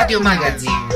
Radio Magazine.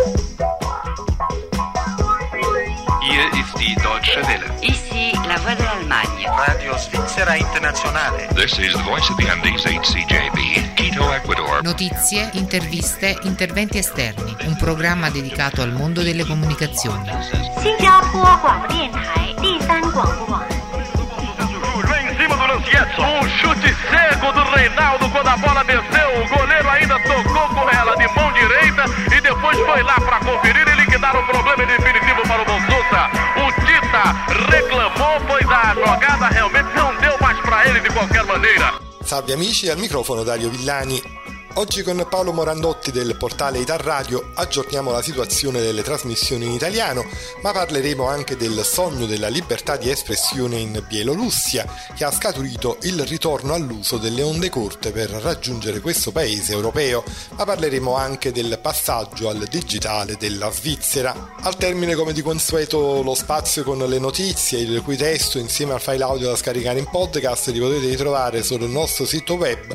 Hier ist die Deutsche Welle. Ici la voix de l'Allemagne. Radio Svizzera Internazionale. This is the voice of the Andes HCJB, Quito, Ecuador. Notizie, interviste, interventi esterni. Un programma dedicato al mondo delle comunicazioni. 新加坡广播电台第三广播网。 Vem em cima do Lancietto. Um chute cego do Reinaldo quando a bola desceu. O goleiro ainda tocou com ela de mão direita e depois foi lá para conferir e liquidar o problema definitivo para o Bonsusa. O Tita reclamou, pois a jogada realmente não deu mais para ele de qualquer maneira. Salve amici, al microfono Dario Villani. Oggi con Paolo Morandotti del portale Italradio aggiorniamo la situazione delle trasmissioni in italiano, ma parleremo anche del sogno della libertà di espressione in Bielorussia, che ha scaturito il ritorno all'uso delle onde corte per raggiungere questo paese europeo, ma parleremo anche del passaggio al digitale della Svizzera. Al termine, come di consueto, lo spazio con le notizie, il cui testo insieme al file audio da scaricare in podcast li potete ritrovare sul nostro sito web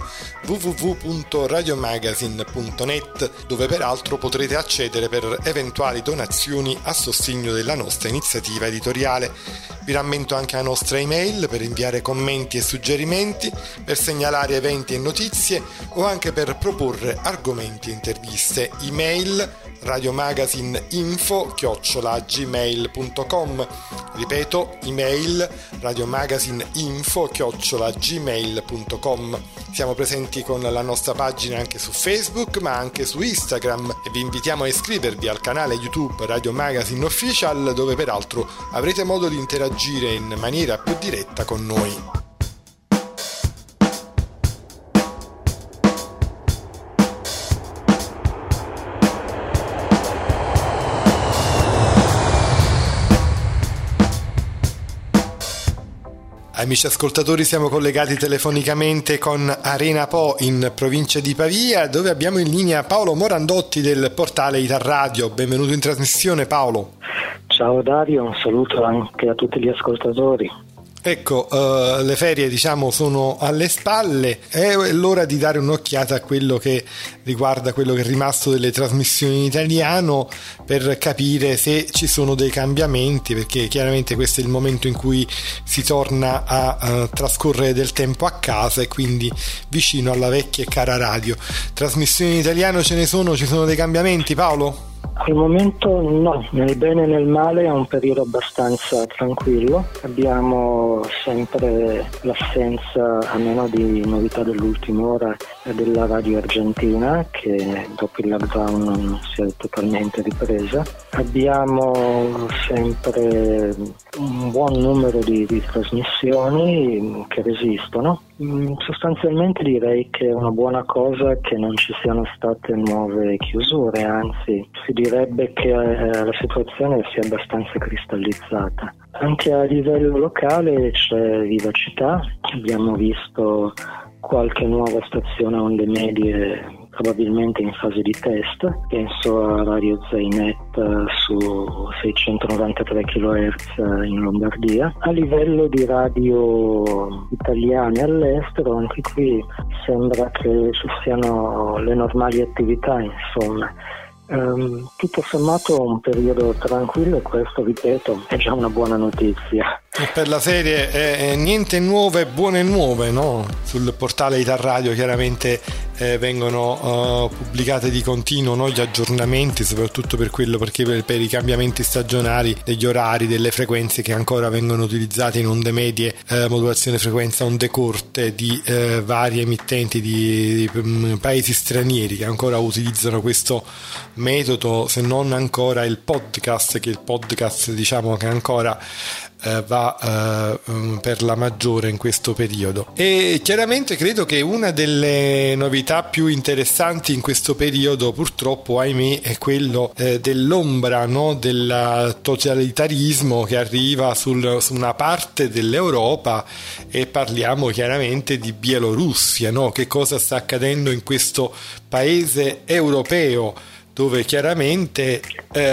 www.radiomagazine.net, dove peraltro potrete accedere per eventuali donazioni a sostegno della nostra iniziativa editoriale. Vi rammento anche la nostra email per inviare commenti e suggerimenti, per segnalare eventi e notizie o anche per proporre argomenti e interviste. Email radiomagazineinfo@gmail.com. Ripeto, email radiomagazineinfo@gmail.com. Siamo presenti con la nostra pagina anche su Facebook, ma anche su Instagram, e vi invitiamo a iscrivervi al canale YouTube Radio Magazine Official, dove peraltro avrete modo di interagire in maniera più diretta con noi. Amici ascoltatori, siamo collegati telefonicamente con Arena Po in provincia di Pavia, dove abbiamo in linea Paolo Morandotti del portale Italradio. Benvenuto in trasmissione, Paolo. Ciao Dario, un saluto anche a tutti gli ascoltatori. Ecco, le ferie sono alle spalle, è l'ora di dare un'occhiata a quello che riguarda quello che è rimasto delle trasmissioni in italiano, per capire se ci sono dei cambiamenti, perché chiaramente questo è il momento in cui si torna a trascorrere del tempo a casa e quindi vicino alla vecchia e cara radio. Trasmissioni in italiano ci sono dei cambiamenti, Paolo? Al momento no, nel bene e nel male è un periodo abbastanza tranquillo. Abbiamo sempre l'assenza, almeno di novità dell'ultima ora, della radio argentina, che dopo il lockdown non si è totalmente ripresa. Abbiamo sempre un buon numero di trasmissioni che resistono. Sostanzialmente direi che è una buona cosa che non ci siano state nuove chiusure, anzi si direbbe che la situazione sia abbastanza cristallizzata. Anche a livello locale c'è vivacità, abbiamo visto qualche nuova stazione a onde medie probabilmente in fase di test, penso a Radio Zainet su 693 kHz in Lombardia. A livello di radio italiane all'estero, anche qui sembra che ci siano le normali attività, insomma. Tutto sommato un periodo tranquillo, e questo, ripeto, è già una buona notizia. E per la serie niente nuove, buone nuove, no? Sul portale Italradio chiaramente vengono pubblicate di continuo, gli aggiornamenti, soprattutto perché per i cambiamenti stagionali degli orari, delle frequenze che ancora vengono utilizzate in onde medie, modulazione frequenza, onde corte di varie emittenti di paesi stranieri che ancora utilizzano questo metodo, se non ancora il podcast, che il podcast che ancora va per la maggiore in questo periodo. E chiaramente credo che una delle novità più interessanti in questo periodo, purtroppo ahimè, è quello dell'ombra, del totalitarismo che arriva su una parte dell'Europa, e parliamo chiaramente di Bielorussia, che cosa sta accadendo in questo paese europeo, dove chiaramente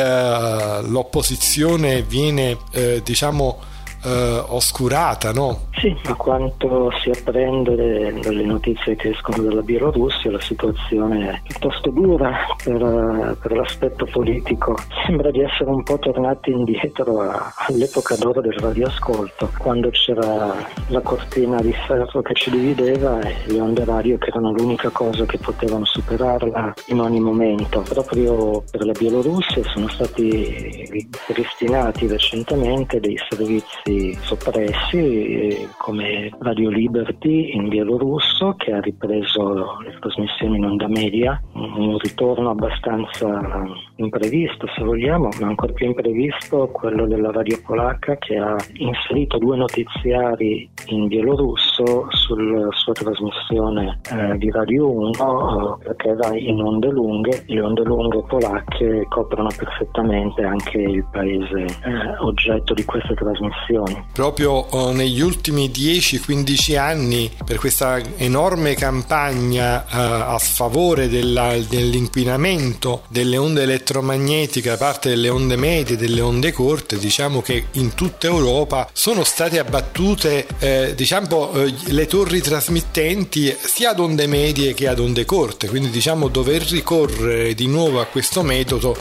l'opposizione viene oscurata, Sì, a quanto si apprende dalle notizie che escono dalla Bielorussia, la situazione è piuttosto dura per l'aspetto politico. Sembra di essere un po' tornati indietro all'epoca d'oro del radioascolto, quando c'era la cortina di ferro che ci divideva e le onde radio che erano l'unica cosa che potevano superarla in ogni momento. Proprio per la Bielorussia sono stati ripristinati recentemente dei servizi soppressi, come Radio Liberty in bielorusso, che ha ripreso le trasmissioni in onda media, un ritorno abbastanza imprevisto se vogliamo, ma ancora più imprevisto quello della radio polacca, che ha inserito 2 notiziari in bielorusso sulla sua trasmissione di Radio 1, perché era in onde lunghe. Le onde lunghe polacche coprono perfettamente anche il paese oggetto di queste trasmissioni. Proprio negli ultimi 10-15 anni, per questa enorme campagna a sfavore dell'inquinamento delle onde elettromagnetiche da parte delle onde medie e delle onde corte, diciamo che in tutta Europa sono state abbattute le torri trasmittenti sia ad onde medie che ad onde corte, quindi diciamo dover ricorrere di nuovo a questo metodo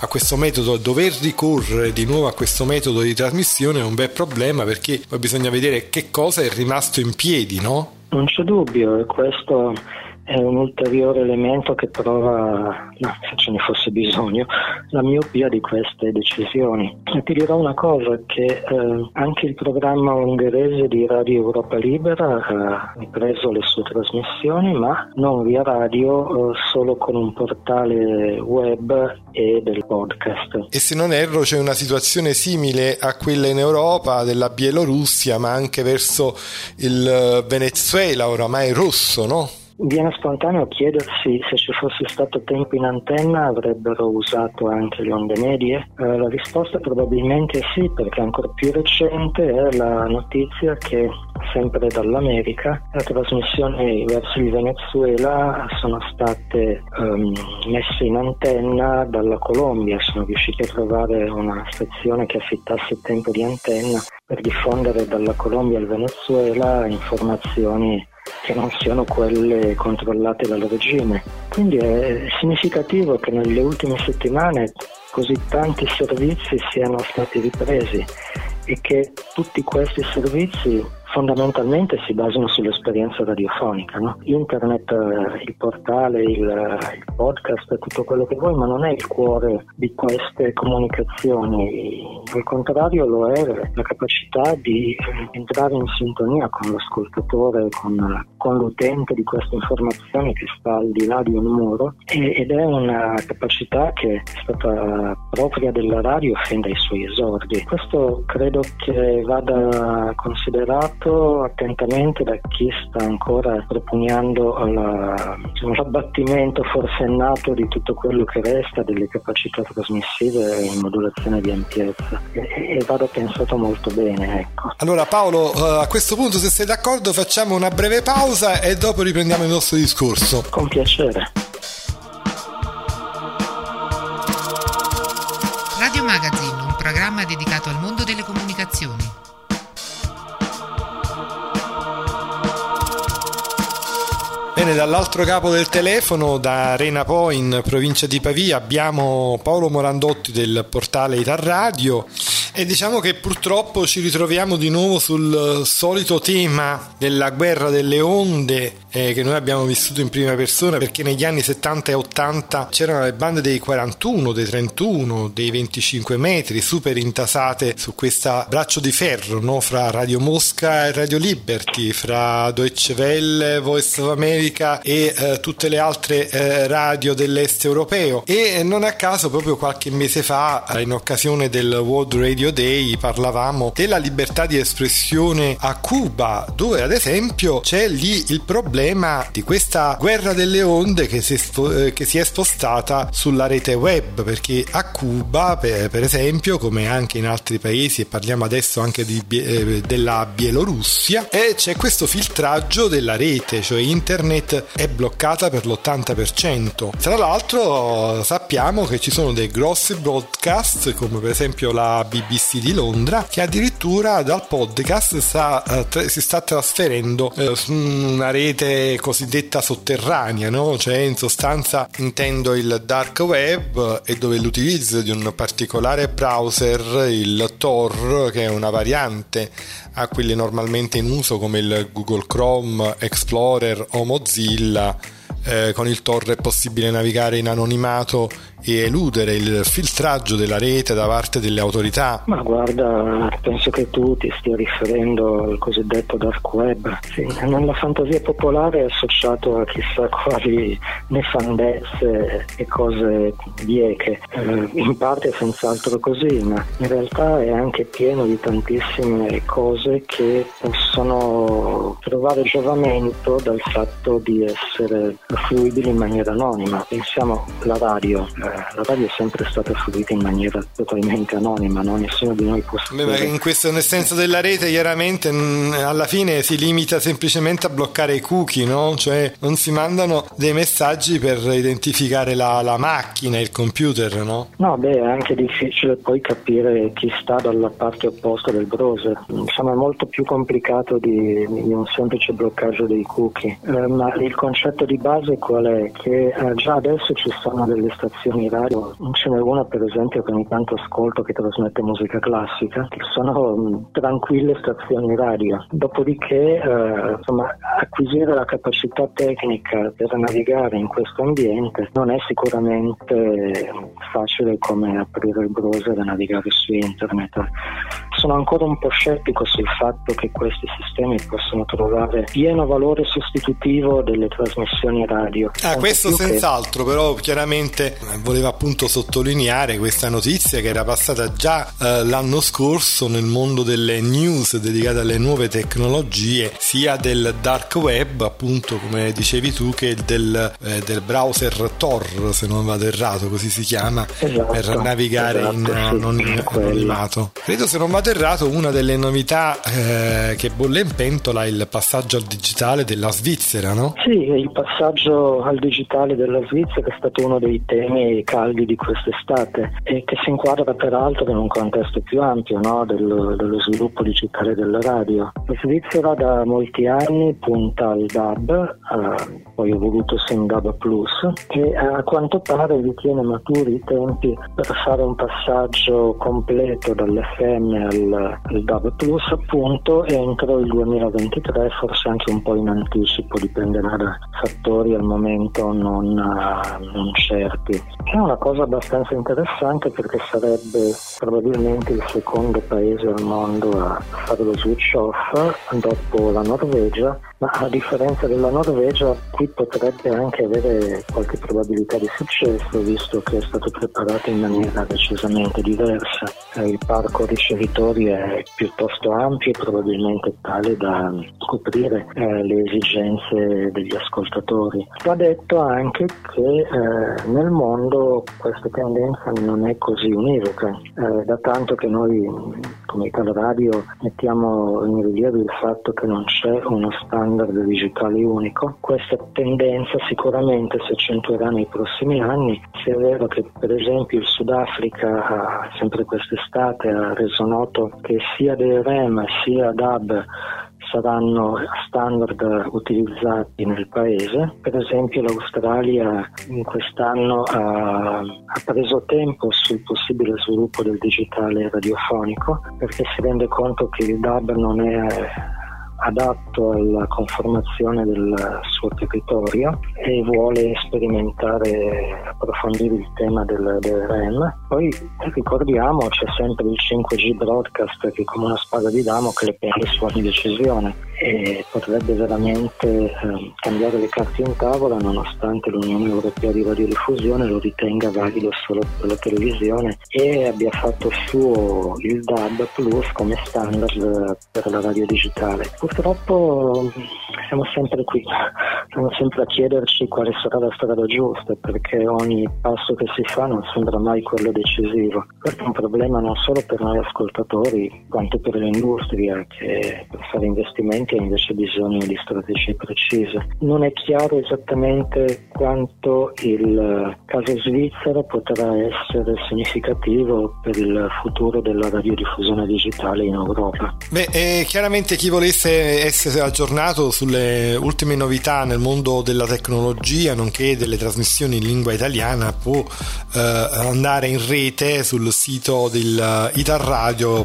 di trasmissione è un bel problema, perché poi bisogna vedere che cosa è rimasto in piedi, no? Non c'è dubbio, e questo è un ulteriore elemento che prova, se ce ne fosse bisogno, la miopia di queste decisioni. E ti dirò una cosa, che anche il programma ungherese di Radio Europa Libera ha ripreso le sue trasmissioni, ma non via radio, solo con un portale web e del podcast. E se non erro c'è una situazione simile a quella in Europa della Bielorussia, ma anche verso il Venezuela, oramai rosso, no? Viene spontaneo chiedersi se ci fosse stato tempo in antenna avrebbero usato anche le onde medie. La risposta probabilmente sì, perché ancora più recente è la notizia che sempre dall'America le trasmissioni verso il Venezuela sono state messe in antenna dalla Colombia. Sono riusciti a trovare una stazione che affittasse tempo di antenna per diffondere dalla Colombia al Venezuela informazioni che non siano quelle controllate dal regime. Quindi è significativo che nelle ultime settimane così tanti servizi siano stati ripresi e che tutti questi servizi fondamentalmente si basano sull'esperienza radiofonica, no? Internet, il portale, il podcast, tutto quello che vuoi, ma non è il cuore di queste comunicazioni. Al contrario lo è la capacità di entrare in sintonia con l'ascoltatore, con l'utente di queste informazioni che sta al di là di un muro, ed è una capacità che è stata propria della radio fin dai suoi esordi. Questo credo che vada considerato attentamente da chi sta ancora propugnando l'abbattimento forsennato di tutto quello che resta delle capacità trasmissive in modulazione di ampiezza, e vada pensato molto bene, ecco. Allora Paolo, a questo punto, se sei d'accordo, facciamo una breve pausa e dopo riprendiamo il nostro discorso. Con piacere. Radio Magazine, un programma dedicato al mondo delle comunicazioni. Bene, dall'altro capo del telefono, da Arena Po in provincia di Pavia, abbiamo Paolo Morandotti del portale Italradio, e diciamo che purtroppo ci ritroviamo di nuovo sul solito tema della guerra delle onde che noi abbiamo vissuto in prima persona, perché negli anni 70 e 80 c'erano le bande dei 41, dei 31, dei 25 metri super intasate su questa braccio di ferro, no? Fra Radio Mosca e Radio Liberty, fra Deutsche Welle, Voice of America e tutte le altre radio dell'est europeo. E non a caso proprio qualche mese fa, in occasione del World Radio Day, parlavamo della libertà di espressione a Cuba, dove ad esempio c'è lì il problema di questa guerra delle onde che si è spostata sulla rete web, perché a Cuba per esempio, come anche in altri paesi, e parliamo adesso anche della Bielorussia, c'è questo filtraggio della rete, cioè internet è bloccata per l'80%. Tra l'altro sappiamo che ci sono dei grossi broadcast, come per esempio la BBC BBC di Londra, che addirittura dal podcast si sta trasferendo su una rete cosiddetta sotterranea, no? Cioè in sostanza intendo il dark web, e dove l'utilizzo di un particolare browser, il Tor, che è una variante a quelli normalmente in uso come il Google Chrome, Explorer o Mozilla. Con il Tor è possibile navigare in anonimato e eludere il filtraggio della rete da parte delle autorità. Ma guarda, penso che tu ti stia riferendo al cosiddetto dark web. Sì, nella fantasia popolare è associato a chissà quali nefandezze e cose bieche. In parte è senz'altro così, ma in realtà è anche pieno di tantissime cose che possono trovare giovamento dal fatto di essere fruibili in maniera anonima. Pensiamo alla radio. La radio è sempre stata fruita in maniera totalmente anonima, no? Nessuno di noi può sapere. Ma in questo, nel senso della rete, chiaramente alla fine si limita semplicemente a bloccare i cookie, no? Cioè non si mandano dei messaggi per identificare la macchina, il computer, no? No, è anche difficile poi capire chi sta dalla parte opposta del browser. Insomma, è molto più complicato di un semplice bloccaggio dei cookie. Ma il concetto di base qual è? Che già adesso ci sono delle stazioni radio, ce n'è una per esempio che ogni tanto ascolto che trasmette musica classica, che sono tranquille stazioni radio. Dopodiché acquisire la capacità tecnica per navigare in questo ambiente non è sicuramente facile come aprire il browser e navigare su internet. Sono ancora un po' scettico sul fatto che questi sistemi possono trovare pieno valore sostitutivo delle trasmissioni radio. Questo senz'altro, però chiaramente voleva appunto sottolineare questa notizia che era passata già l'anno scorso nel mondo delle news dedicate alle nuove tecnologie, sia del dark web, appunto come dicevi tu, che del browser Tor, se non vado errato, così si chiama, per navigare in anonimato. Credo, se non vado errato, una delle novità che bolle in pentola è il passaggio al digitale della Svizzera, no? Sì, il passaggio al digitale della Svizzera è stato uno dei temi caldi di quest'estate, e che si inquadra peraltro in un contesto più ampio, no? dello sviluppo digitale della radio. La Svizzera da molti anni punta al DAB, poi evoluto in DAB+, e a quanto pare ritiene maturi i tempi per fare un passaggio completo dall'FM al DAB+, appunto, entro il 2023, forse anche un po' in anticipo, dipenderà da fattori al momento non certi. È una cosa abbastanza interessante, perché sarebbe probabilmente il secondo paese al mondo a fare lo switch off dopo la Norvegia, ma a differenza della Norvegia qui potrebbe anche avere qualche probabilità di successo, visto che è stato preparato in maniera decisamente diversa. Il parco ricevitori è piuttosto ampio e probabilmente tale da coprire le esigenze degli ascoltatori. Va detto anche che nel mondo questa tendenza non è così univoca, da tanto che noi come Italia Radio mettiamo in rilievo il fatto che non c'è uno standard digitale unico. Questa tendenza sicuramente si accentuerà nei prossimi anni, se è vero che per esempio il Sudafrica sempre quest'estate ha reso noto che sia DRM sia DAB saranno standard utilizzati nel paese. Per esempio l'Australia in quest'anno ha preso tempo sul possibile sviluppo del digitale radiofonico, perché si rende conto che il DAB non è adatto alla conformazione del suo territorio e vuole sperimentare, approfondire il tema del DRM. Poi ricordiamo, c'è sempre il 5G broadcast che come una spada di Damocle pende su ogni decisione e potrebbe veramente cambiare le carte in tavola, nonostante l'Unione Europea di Radiodiffusione lo ritenga valido solo per la televisione e abbia fatto suo il DAB+ come standard per la radio digitale. Purtroppo siamo sempre qui, siamo sempre a chiederci quale sarà la strada giusta, perché ogni passo che si fa non sembra mai quello decisivo. Questo è un problema non solo per noi ascoltatori, quanto per l'industria, che per fare investimenti che ha invece bisogno di strategie precise. Non è chiaro esattamente quanto il caso svizzero potrà essere significativo per il futuro della radiodiffusione digitale in Europa. Chiaramente chi volesse essere aggiornato sulle ultime novità nel mondo della tecnologia nonché delle trasmissioni in lingua italiana può andare in rete sul sito del Italradio,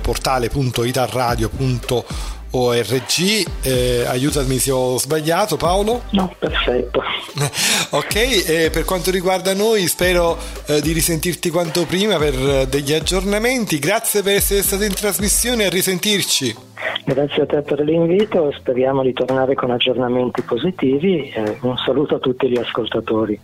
portale.italradio.org. Aiutami se ho sbagliato, Paolo. No, perfetto. Ok, per quanto riguarda noi spero di risentirti quanto prima per degli aggiornamenti. Grazie per essere stato in trasmissione, a risentirci. Grazie a te per l'invito, speriamo di tornare con aggiornamenti positivi. Un saluto a tutti gli ascoltatori.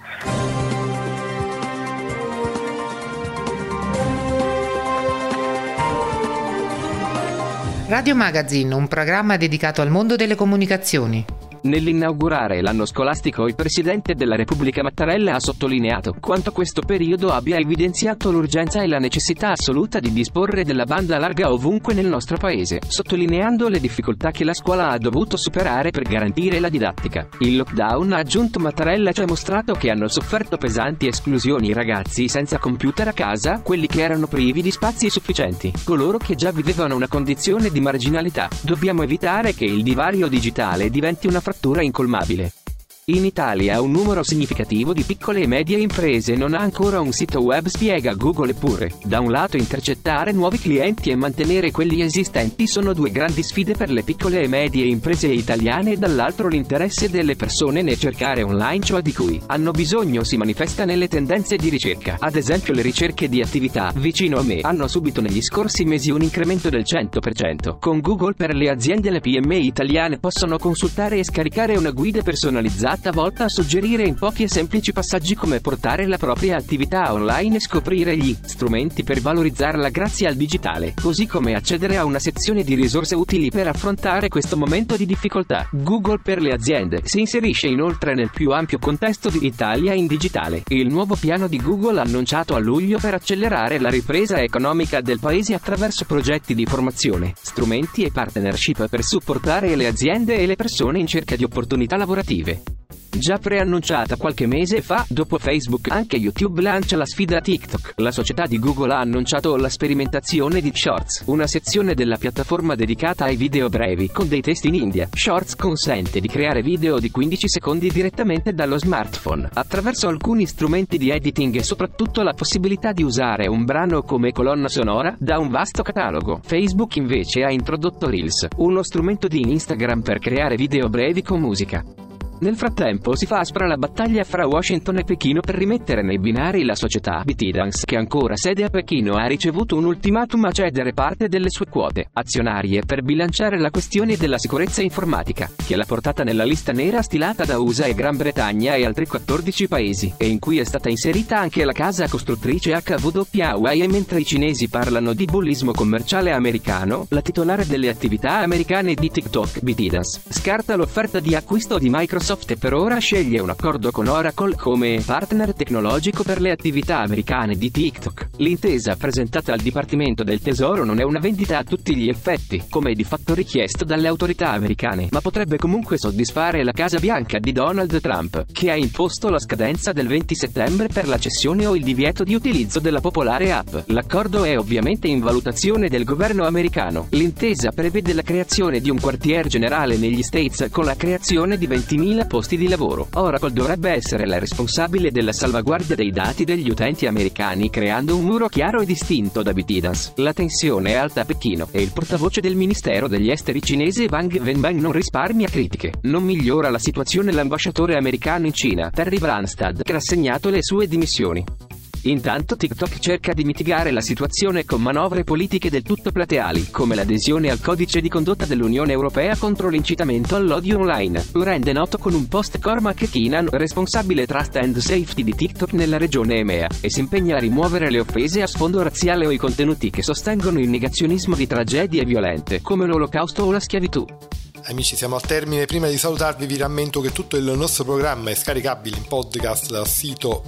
Radio Magazine, un programma dedicato al mondo delle comunicazioni. Nell'inaugurare l'anno scolastico, il Presidente della Repubblica Mattarella ha sottolineato quanto questo periodo abbia evidenziato l'urgenza e la necessità assoluta di disporre della banda larga ovunque nel nostro paese, sottolineando le difficoltà che la scuola ha dovuto superare per garantire la didattica. Il lockdown, ha aggiunto Mattarella, ci ha mostrato che hanno sofferto pesanti esclusioni i ragazzi senza computer a casa, quelli che erano privi di spazi sufficienti, coloro che già vivevano una condizione di marginalità. Dobbiamo evitare che il divario digitale diventi una frattura incolmabile. In Italia un numero significativo di piccole e medie imprese non ha ancora un sito web, spiega Google, eppure, da un lato intercettare nuovi clienti e mantenere quelli esistenti sono due grandi sfide per le piccole e medie imprese italiane, e dall'altro l'interesse delle persone nel cercare online ciò di cui hanno bisogno si manifesta nelle tendenze di ricerca. Ad esempio, le ricerche di attività vicino a me hanno subito negli scorsi mesi un incremento del 100%. Con Google per le aziende, le PMI italiane possono consultare e scaricare una guida personalizzata volta a suggerire in pochi e semplici passaggi come portare la propria attività online e scoprire gli strumenti per valorizzarla grazie al digitale, così come accedere a una sezione di risorse utili per affrontare questo momento di difficoltà. Google per le aziende si inserisce inoltre nel più ampio contesto di Italia in digitale, il nuovo piano di Google annunciato a luglio per accelerare la ripresa economica del paese attraverso progetti di formazione, strumenti e partnership per supportare le aziende e le persone in cerca di opportunità lavorative. Già preannunciata qualche mese fa, dopo Facebook anche YouTube lancia la sfida TikTok. La società di Google ha annunciato la sperimentazione di Shorts, una sezione della piattaforma dedicata ai video brevi con dei testi in India. Shorts consente di creare video di 15 secondi direttamente dallo smartphone, attraverso alcuni strumenti di editing e soprattutto la possibilità di usare un brano come colonna sonora da un vasto catalogo. Facebook invece ha introdotto Reels, uno strumento di Instagram per creare video brevi con musica. Nel frattempo si fa aspra la battaglia fra Washington e Pechino per rimettere nei binari la società ByteDance, che ancora sede a Pechino ha ricevuto un ultimatum a cedere parte delle sue quote azionarie per bilanciare la questione della sicurezza informatica, che l'ha portata nella lista nera stilata da USA e Gran Bretagna e altri 14 paesi, e in cui è stata inserita anche la casa costruttrice HWA. E mentre i cinesi parlano di bullismo commerciale americano, la titolare delle attività americane di TikTok, ByteDance, scarta l'offerta di acquisto di Microsoft e per ora sceglie un accordo con Oracle come partner tecnologico per le attività americane di TikTok. L'intesa presentata al Dipartimento del Tesoro non è una vendita a tutti gli effetti, come di fatto richiesto dalle autorità americane, ma potrebbe comunque soddisfare la Casa Bianca di Donald Trump, che ha imposto la scadenza del 20 settembre per la cessione o il divieto di utilizzo della popolare app. L'accordo è ovviamente in valutazione del governo americano. L'intesa prevede la creazione di un quartier generale negli States con la creazione di 20.000 posti di lavoro. Oracle dovrebbe essere la responsabile della salvaguardia dei dati degli utenti americani, creando un muro chiaro e distinto da ByteDance. La tensione è alta a Pechino e il portavoce del Ministero degli Esteri cinese Wang Wenbin non risparmia critiche. Non migliora la situazione l'ambasciatore americano in Cina, Terry Branstad, che ha rassegnato le sue dimissioni. Intanto TikTok cerca di mitigare la situazione con manovre politiche del tutto plateali, come l'adesione al codice di condotta dell'Unione Europea contro l'incitamento all'odio online. Lo rende noto con un post Cormac Keenan, responsabile Trust and Safety di TikTok nella regione EMEA, e si impegna a rimuovere le offese a sfondo razziale o i contenuti che sostengono il negazionismo di tragedie violente, come l'Olocausto o la schiavitù. Amici, siamo al termine. Prima di salutarvi vi rammento che tutto il nostro programma è scaricabile in podcast dal sito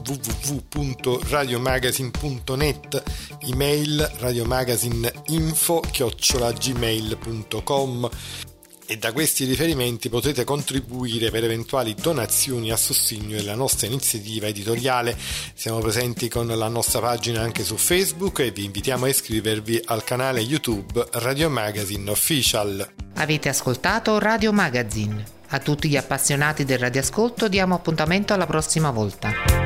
www.radiomagazine.net, email radiomagazineinfo@gmail.com. e da questi riferimenti potete contribuire per eventuali donazioni a sostegno della nostra iniziativa editoriale. Siamo presenti con la nostra pagina anche su Facebook e vi invitiamo a iscrivervi al canale YouTube Radio Magazine Official. Avete ascoltato Radio Magazine. A tutti gli appassionati del radioascolto diamo appuntamento alla prossima volta.